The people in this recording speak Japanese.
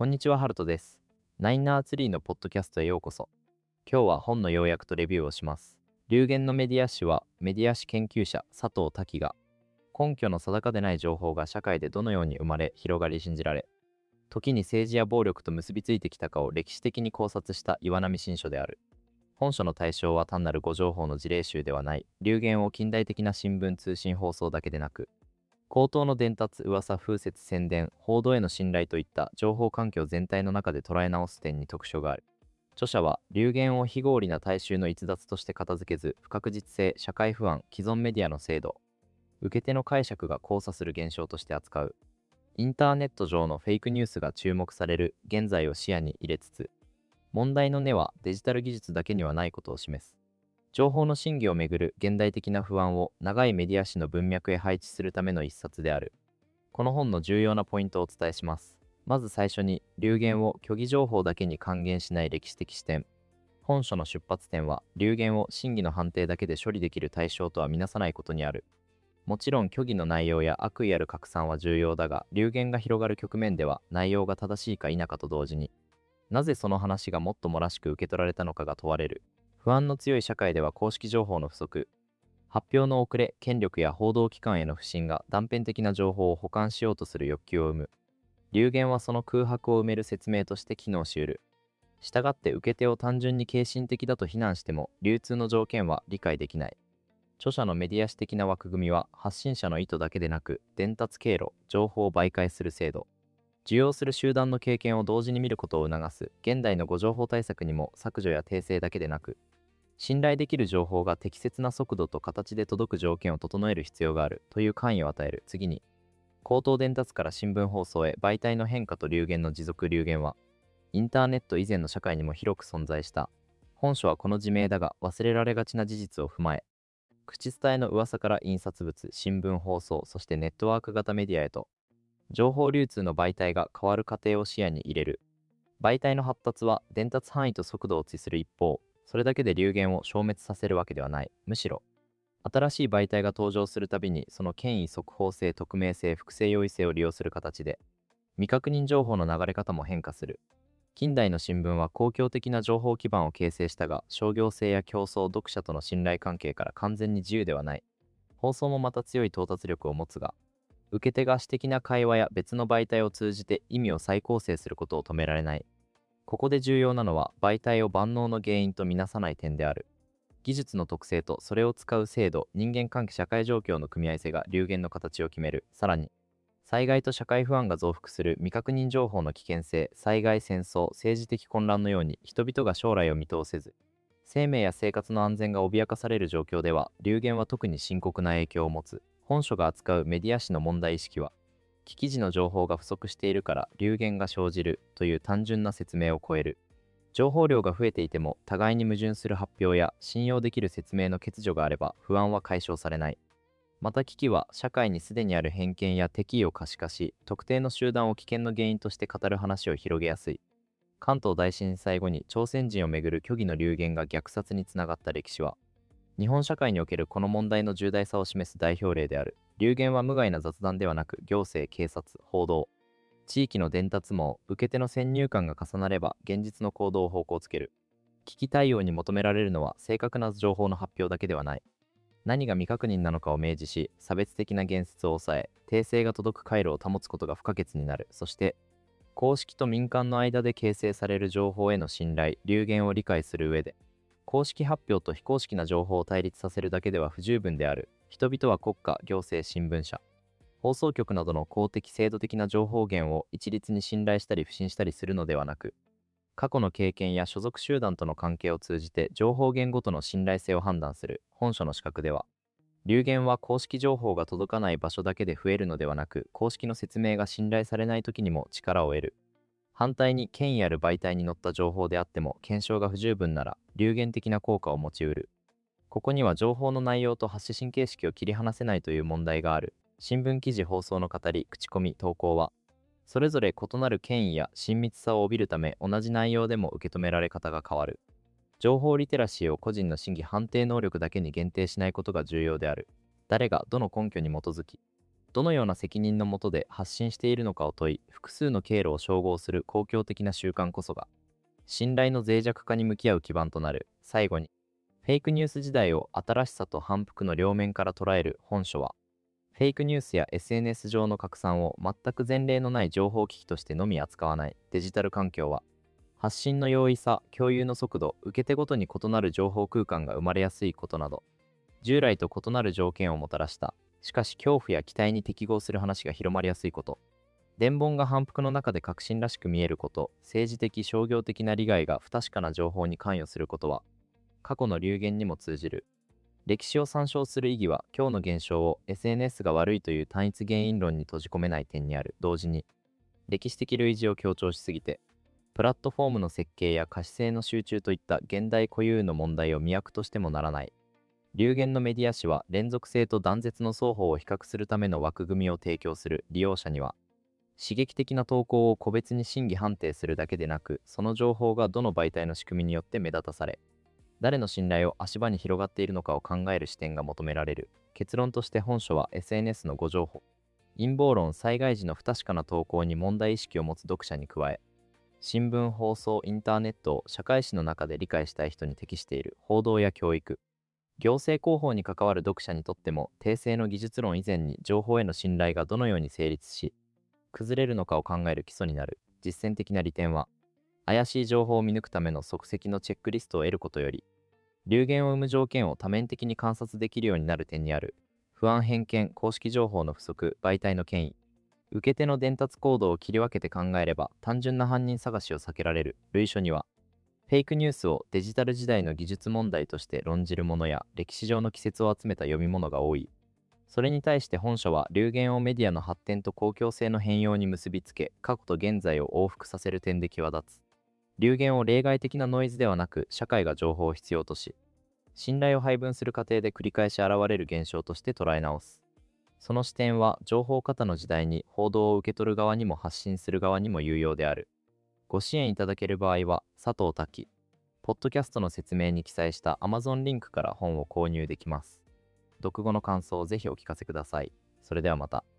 こんにちは、ハルトです。ナインナーツリーのポッドキャストへようこそ。今日は本の要約とレビューをします。流言のメディア誌は、メディア誌研究者佐藤多樹が、根拠の定かでない情報が社会でどのように生まれ、広がり信じられ、時に政治や暴力と結びついてきたかを歴史的に考察した岩波新書である。本書の対象は単なる誤情報の事例集ではない、流言を近代的な新聞通信放送だけでなく、口頭の伝達、噂、風説、宣伝、報道への信頼といった情報環境全体の中で捉え直す点に特徴がある。著者は、流言を非合理な大衆の逸脱として片付けず、不確実性、社会不安、既存メディアの制度、受け手の解釈が交差する現象として扱う。インターネット上のフェイクニュースが注目される現在を視野に入れつつ、問題の根はデジタル技術だけにはないことを示す。情報の真偽をめぐる現代的な不安を長いメディア史の文脈へ配置するための一冊である。この本の重要なポイントをお伝えします。まず最初に、流言を虚偽情報だけに還元しない歴史的視点。本書の出発点は、流言を真偽の判定だけで処理できる対象とは見なさないことにある。もちろん虚偽の内容や悪意ある拡散は重要だが、流言が広がる局面では内容が正しいか否かと同時に、なぜその話がもっともらしく受け取られたのかが問われる。不安の強い社会では公式情報の不足、発表の遅れ、権力や報道機関への不信が断片的な情報を保管しようとする欲求を生む。流言はその空白を埋める説明として機能しうる。したがって受け手を単純に軽信的だと非難しても、流通の条件は理解できない。著者のメディア史的な枠組みは、発信者の意図だけでなく、伝達経路、情報を媒介する制度、受容する集団の経験を同時に見ることを促す現代の誤情報対策にも、削除や訂正だけでなく、信頼できる情報が適切な速度と形で届く条件を整える必要があるという関与を与える。次に、口頭伝達から新聞放送へ媒体の変化と流言の持続。流言は、インターネット以前の社会にも広く存在した。本書はこの自明だが忘れられがちな事実を踏まえ、口伝えの噂から印刷物、新聞放送、そしてネットワーク型メディアへと、情報流通の媒体が変わる過程を視野に入れる。媒体の発達は伝達範囲と速度を追する一方、それだけで流言を消滅させるわけではない。むしろ、新しい媒体が登場するたびにその権威、速報性、匿名性、複製容易性を利用する形で、未確認情報の流れ方も変化する。近代の新聞は公共的な情報基盤を形成したが、商業性や競争、読者との信頼関係から完全に自由ではない。放送もまた強い到達力を持つが、受け手が私的な会話や別の媒体を通じて意味を再構成することを止められない。ここで重要なのは、媒体を万能の原因とみなさない点である。技術の特性とそれを使う制度、人間関係、社会状況の組み合わせが流言の形を決める。さらに、災害と社会不安が増幅する未確認情報の危険性、災害、戦争、政治的混乱のように人々が将来を見通せず、生命や生活の安全が脅かされる状況では、流言は特に深刻な影響を持つ。本書が扱うメディア史の問題意識は、危機時の情報が不足しているから流言が生じるという単純な説明を超える。情報量が増えていても互いに矛盾する発表や信用できる説明の欠如があれば不安は解消されない。また危機は社会にすでにある偏見や敵意を可視化し、特定の集団を危険の原因として語る話を広げやすい。関東大震災後に朝鮮人をめぐる虚偽の流言が虐殺につながった歴史は、日本社会におけるこの問題の重大さを示す代表例である。流言は無害な雑談ではなく、行政、警察、報道、地域の伝達網、受け手の先入観が重なれば現実の行動を方向づける。危機対応に求められるのは正確な情報の発表だけではない。何が未確認なのかを明示し、差別的な言説を抑え、訂正が届く回路を保つことが不可欠になる。そして、公式と民間の間で形成される情報への信頼、流言を理解する上で、公式発表と非公式な情報を対立させるだけでは不十分である。人々は国家、行政、新聞社、放送局などの公的制度的な情報源を一律に信頼したり不信したりするのではなく、過去の経験や所属集団との関係を通じて情報源ごとの信頼性を判断する。本書の資格では、流言は公式情報が届かない場所だけで増えるのではなく、公式の説明が信頼されない時にも力を得る。反対に権威ある媒体に載った情報であっても検証が不十分なら流言的な効果を持ちうる。ここには情報の内容と発信形式を切り離せないという問題がある。新聞記事、放送の語り、口コミ、投稿は、それぞれ異なる権威や親密さを帯びるため同じ内容でも受け止められ方が変わる。情報リテラシーを個人の審議判定能力だけに限定しないことが重要である。誰がどの根拠に基づき、 どのような責任のもとで発信しているのかを問い、複数の経路を照合する公共的な習慣こそが、信頼の脆弱化に向き合う基盤となる。最後に、フェイクニュース時代を新しさと反復の両面から捉える本書は、フェイクニュースや SNS 上の拡散を全く前例のない情報機器としてのみ扱わないデジタル環境は、発信の容易さ、共有の速度、受け手ごとに異なる情報空間が生まれやすいことなど、従来と異なる条件をもたらした。しかし恐怖や期待に適合する話が広まりやすいこと、伝聞が反復の中で革新らしく見えること、政治的商業的な利害が不確かな情報に関与することは、過去の流言にも通じる。歴史を参照する意義は、今日の現象を SNS が悪いという単一原因論に閉じ込めない点にある。同時に、歴史的類似を強調しすぎて、プラットフォームの設計や可視性の集中といった現代固有の問題を魅惑としてもならない。流言のメディア誌は連続性と断絶の双方を比較するための枠組みを提供する。利用者には、刺激的な投稿を個別に審議判定するだけでなく、その情報がどの媒体の仕組みによって目立たされ、誰の信頼を足場に広がっているのかを考える視点が求められる。結論として本書は SNS の誤情報、陰謀論、災害時の不確かな投稿に問題意識を持つ読者に加え、新聞、放送、インターネットを社会史の中で理解したい人に適している。報道や教育、行政広報に関わる読者にとっても、訂正の技術論以前に情報への信頼がどのように成立し、崩れるのかを考える基礎になる。実践的な利点は、怪しい情報を見抜くための即席のチェックリストを得ることより、流言を生む条件を多面的に観察できるようになる点にある。不安、偏見、公式情報の不足、媒体の権威、受け手の伝達行動を切り分けて考えれば、単純な犯人探しを避けられる。類書には、フェイクニュースをデジタル時代の技術問題として論じるものや、歴史上の季節を集めた読み物が多い。それに対して本書は流言をメディアの発展と公共性の変容に結びつけ、過去と現在を往復させる点で際立つ。流言を例外的なノイズではなく、社会が情報を必要とし、信頼を配分する過程で繰り返し現れる現象として捉え直す。その視点は情報過多の時代に報道を受け取る側にも発信する側にも有用である。ご支援いただける場合は、佐藤滝、ポッドキャストの説明に記載した Amazon リンクから本を購入できます。読後の感想をぜひお聞かせください。それではまた。